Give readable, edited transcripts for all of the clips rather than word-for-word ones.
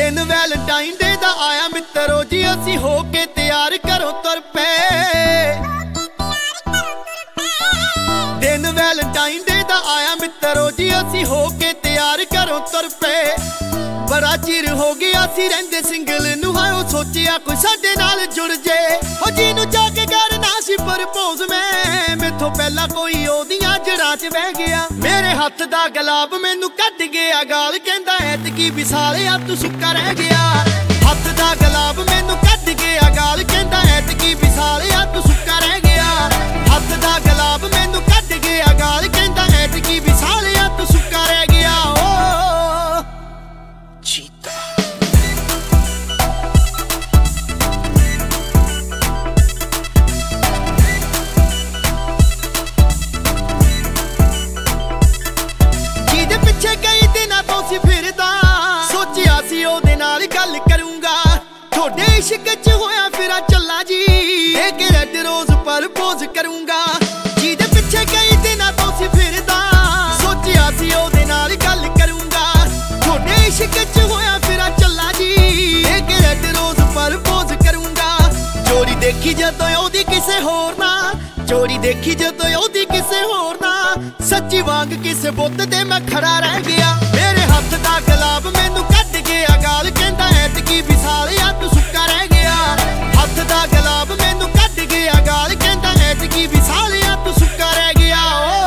दिन Valentine day दा आया मित्रो जी असी हो के तैयार करो तुर पे। दिन वैलेंटाइन डे दा आया मित्रो जी असी हो के तैयार करो तुर पे। बड़ा चिर हो गया सी रहिंदे सिंगल नूं हाय ओ सोचिया कोई साडे नाल जुड़ जे। ओ जीनू जाके करना सी प्रपोज मैं मेथों पहला कोई ओदियां जड़ां च बह गया। मेरे हत्थ दा गुलाब मैनू कट गया गाल कहंदा ऐतकी विसालिया तू सुक्का रह गया। हत्थ दा गुलाब मैनू कट गया गाल कहंदा ऐतकी विसालिया तू सुक्का रह गया। हत्थ दा गुलाब मैनू कट गया गाल कहंदा ऐतकी विसालिया तू सुक्का रह गया। ओ चीता ਜਿਹਦੇ ਪਿੱਛੇ ਕਈ ਦਿਨਾਂ ਤੋਂ ਸੀ ਫਿਰਦਾ ਸੋਚਿਆ ਸੀ ਉਹਦੇ ਨਾਲ ਗੱਲ ਕਰੂੰਗਾ। ਤੁਹਾਡੇ ਇਸ਼ਕ 'ਚ ਹੋਇਆ ਫਿਰਾਂ ਚੱਲਾ ਜੀ ਇਹ ਕਿ ਰੈੱਡ ਰੋਜ਼ ਪ੍ਰਪੋਜ਼ ਕਰੂੰਗਾ। ਜਿਹਦੇ ਪਿੱਛੇ ਕਈ ਦਿਨਾਂ ਤੋਂ ਸੀ ਫਿਰਦਾ ਸੋਚਿਆ ਸੀ ਉਹਦੇ ਨਾਲ ਗੱਲ ਕਰੂੰਗਾ। ਤੁਹਾਡੇ ਇਸ਼ਕ 'ਚ ਹੋਇਆ ਫਿਰਾਂ ਚੱਲਾ ਜੀ ਇਹ ਕਿ ਰੈੱਡ ਰੋਜ਼ ਪ੍ਰਪੋਜ਼ ਕਰੂੰਗਾ। ਚੋਰੀ ਦੇਖੀ ਜਦੋਂ ਉਹਦੀ ਕਿਸੇ ਹੋਰ ਨਾਲ ਚੋਰੀ ਦੇਖੀ ਜਦੋਂ ਉਹਦੀ ਕਿਸੇ ਹੋਰ ਨਾਲ ਸੱਚੀ ਵਾਂਗ ਕਿਸੇ ਬੁੱਤ ਤੇ ਮੈਂ ਖੜਾ ਰਹਿ ਗਿਆ। ਮੇਰੇ ਹੱਥ ਦਾ ਗੁਲਾਬ ਮੈਨੂੰ ਕੱਢ ਗਿਆ ਗਾਲ ਕਹਿੰਦਾ ਐਤਕੀ ਵਿਸਾਲਿਆ ਤੂੰ ਸੁੱਕਾ ਰਹਿ ਗਿਆ। ਹੱਥ ਦਾ ਗੁਲਾਬ ਮੈਨੂੰ ਕੱਢ ਗਿਆ ਗਾਲ ਕਹਿੰਦਾ ਐਤਕੀ ਵਿਸਾਲਿਆ ਤੂੰ ਸੁੱਕਾ ਰਹਿ ਗਿਆ।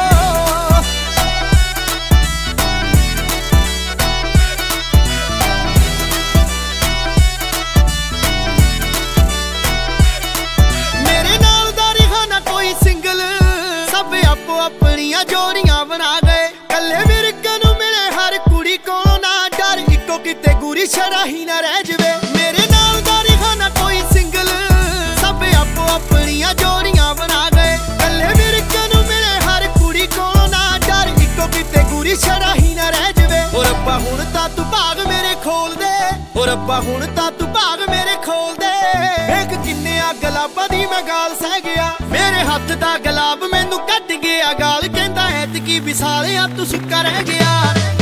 ਮੇਰੇ ਨਾਲ ਦਾ ਰਿਹਾ ਨਾ ਕੋਈ ਸਿੰਗਲ ਸਭ ਆਪੋ ਆਪਣੀਆਂ ਜੋੜੀਆਂ ਬਣਾ ਗਏ। ਕੱਲੇ ਵਿਰਕ ਨੂੰ ਮਿਲੇ ਹਰ ਕੁੜੀ ਕੋਲੋਂ ਨਾ ਡਰ ਇੱਕੋ ਕਿਤੇ ਗੁਰੀ ਸ਼ਰਾਹੀ ਨਾ ਰਹਿ ਜਵੇ। ਮੇਰੇ ਨਾਲ ਦਾ ਰਿਹਾ ਨਾ ਕੋਈ ਸਿੰਗਲ ਸਭ ਆਪੋ ਆਪਣੀਆਂ ਜੋੜੀਆਂ ਬਣਾ ਗਏ। ਕੱਲੇ ਵਿਰਕ ਨੂੰ ਮਿਲੇ ਹਰ ਕੁੜੀ ਕੋਲੋਂ ਨਾ ਡਰ ਇੱਕੋ ਕਿਤੇ ਗੁਰੀ ਸ਼ਰਾਹੀ ਨਾ ਰਹਿ ਜਵੇ। ਓ ਰੱਬਾ ਹੁਣ ਤਾਂ ਤੂੰ ਭਾਗ ਮੇਰੇ ਖੋਲ ਦੇ। ਓ ਰੱਬਾ ਹੁਣ ਤਾਂ ਤੂੰ ਭਾਗ ਮੇਰੇ ਖੋਲ ਦੇ। ਵੇਖ ਕਿੰਨਿਆਂ ਗੁਲਾਬਾਂ ਦੀ ਮੈਂ ਗਾਲ ਸਹਿ ਗਿਆ। ਮੇਰੇ ਹੱਥ ਦਾ ਗੁਲਾਬ ਮੈਨੂੰ ਕੱਢ ਗਿਆ ਗਾਲ ਕਹਿੰਦਾ ਐਤਕੀ ਵਿਸਾਲਿਆ ਤੂੰ ਸੁੱਕਾ ਰਹਿ ਗਿਆ।